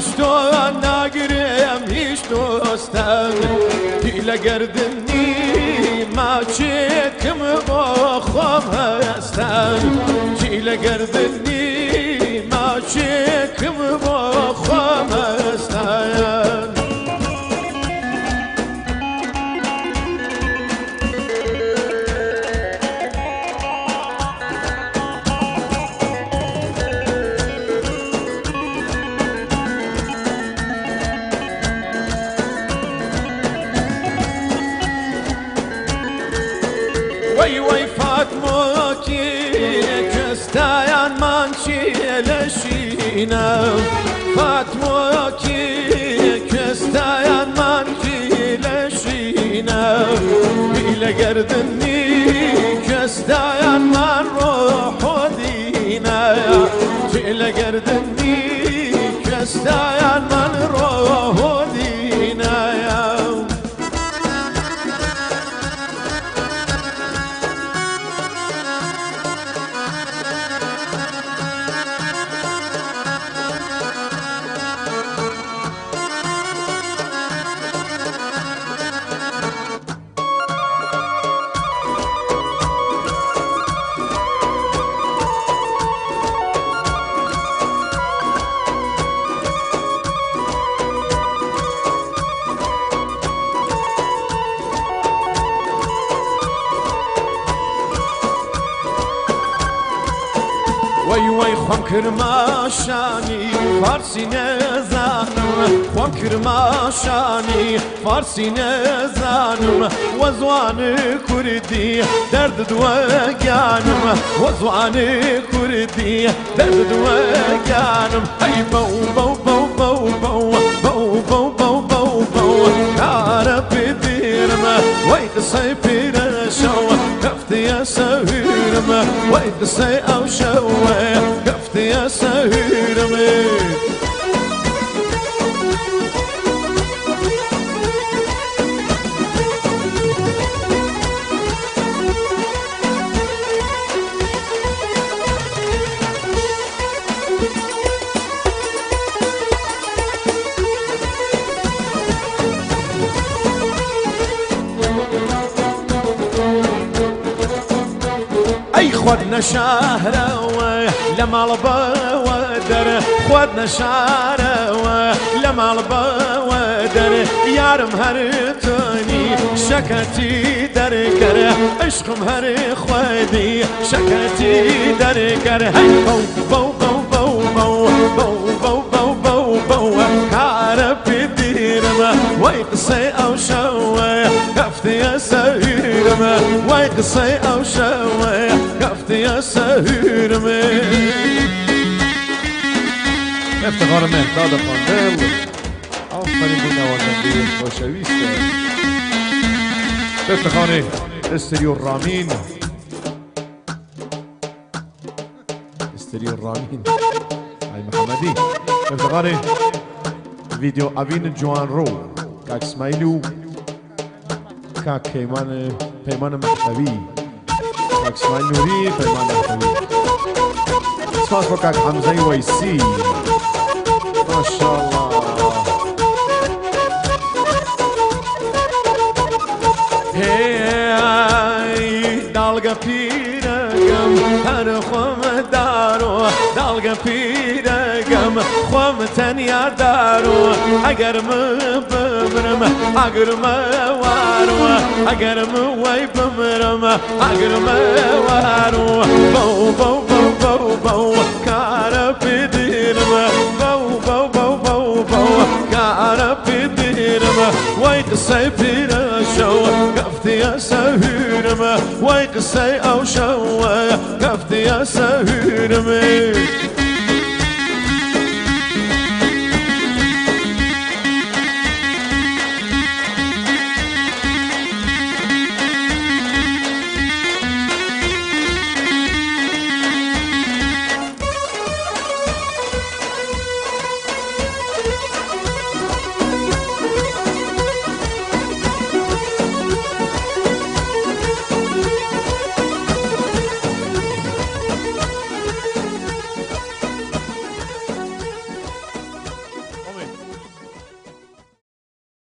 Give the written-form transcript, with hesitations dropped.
تو نگریم هیچ دوستم دیل گردنی ما چه کم با خواب هستم دیل گردنی ما چه کم با خواب هستم وای وای فاطمه کی کستایان من چیلشینم فاطمه کی کستایان من چیلشینم بیل گردنی کستایان من روح دینه بیل گردنی کستایان من روح دینه وای وای خوام کرماشانی فارسی نزانم خوام کرماشانی فارسی نزانم وزوان کردی درد دوگانم وزوان کردی درد دوگانم ای بو بو بو بو بو بو بو بو بو بو کار بدیرم وای قصه پیرشو کفتی یا سهیرم وای قصه او شو كفتي يا سهيرمي اي خدنا شهره لما البودر خدنا شهره لما البودر يارم هرتوني شكتي دركر عشقم هر خودي شكتي دركر هاي بو بو بو بو بو بو بو بو بو بو كارب ديرما ويقصي او شوي كفتي يا سهيرما ويقصي او شوي كفتي يا سهيرما افتخار مهداد خاندل آفرین بود نوازنده خوشویسته افتخار استریو رامین استریو رامین ای محمدی افتخار ویدیو اوین جوان رو کاک اسماعیلو کاک پیمان مهدوی کاک اسماعیل نوری پیمان مهدوی سپاس با کاک حمزه ویسی ماشاءالله هی دالگا پیرگم هر خوم دارو دالگا پیرگم خوم تنیار دارو اگر بمرم اگر وارو اگر وی بمرم اگر وارو بو بو بو بو بو کار بدیرم بو بو بو بو بو کار بدیرم وی قصه پیرشو كفتي يا سهيرمه وي قصي او شوه كفتي يا سهيرمه